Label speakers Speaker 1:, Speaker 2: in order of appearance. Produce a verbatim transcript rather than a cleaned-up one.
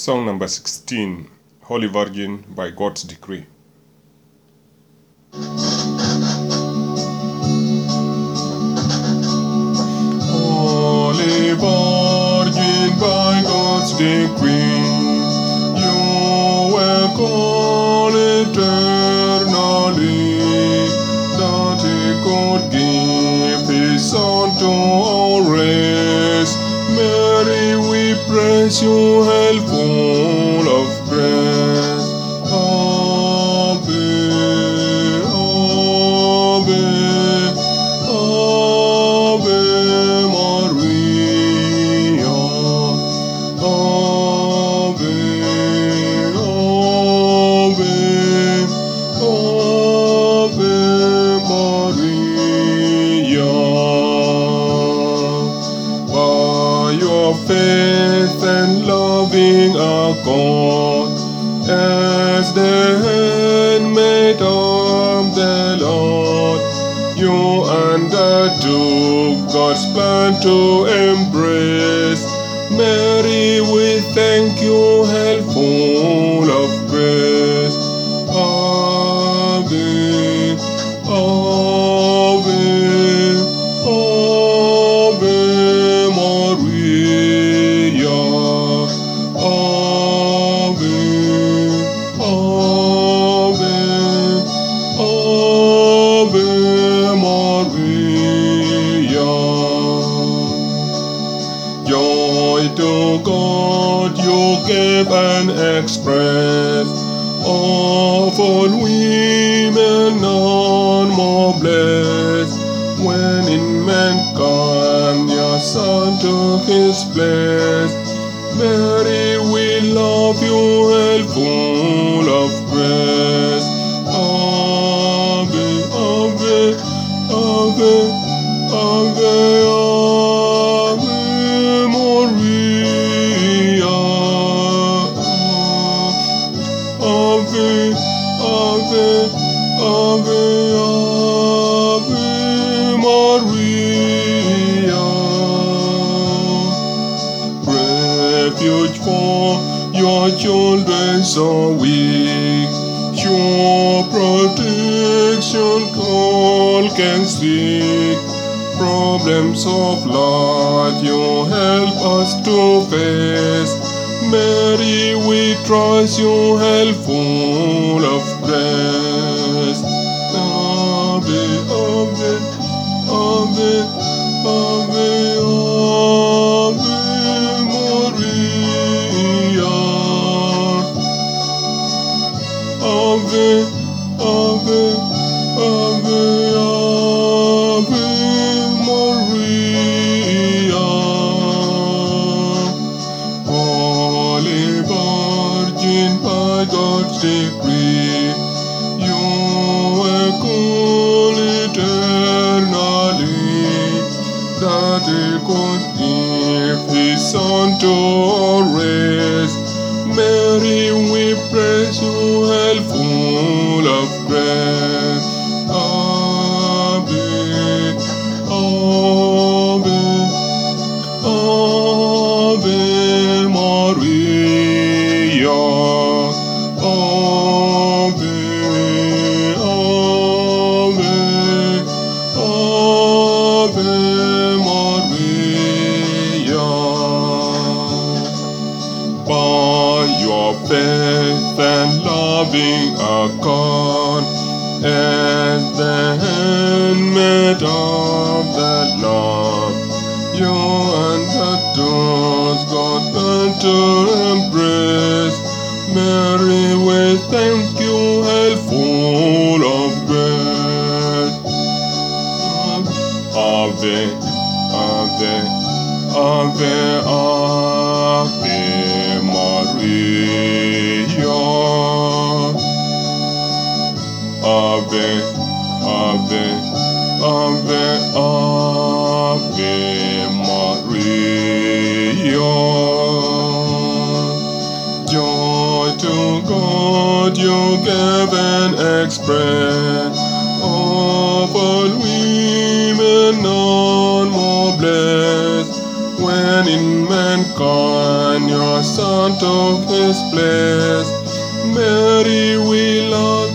Speaker 1: Song number sixteen, Holy Virgin by God's Decree. Holy Virgin by God's decree, you were called eternally, that He could give His Son to our race. Mary, we praise you, hail full of grace. Ave, Ave, Ave Maria. Ave, Ave, Ave Maria. By your faith and loving accord, as the handmaid of the Lord, you undertook God's plan to embrace. Mary, we thank you, hail full of grace. Ave, Ave, Ave Maria. Ave, Ave, Ave Maria. Joy to God you gave and expressed, of all women none more blessed. When in mankind your Son took His place, Mary, we love you, hail full of grace. Ave, Ave, Ave, Ave, Ave Maria. Ave, Ave, Ave, Ave Maria. Refuge for your children so weak, your protection all can seek. Problems of life you help us to face. Mary, we trust you, hail full of grace. Ave, Ave, Ave, Ave, Ave Maria. Ave, Ave, Ave, Ave Maria. Holy Virgin by God's decree, you were called eternally, that He could give His Son to our race. Mary, we praise you, hail full of grace. Ave, Ave, Ave Maria. Ave, Ave, Ave Maria. By your faith and loving accord, as the handmaid of the Lord, you undertook God's plan to embrace. Mary, we thank you, hail full of grace. Ave, Ave, Ave, Ave Maria. Ave, Ave, Ave, Ave Maria. Joy to God you gave and expressed, of all women none more blessed. When in mankind gone your son took his place. Mary, we love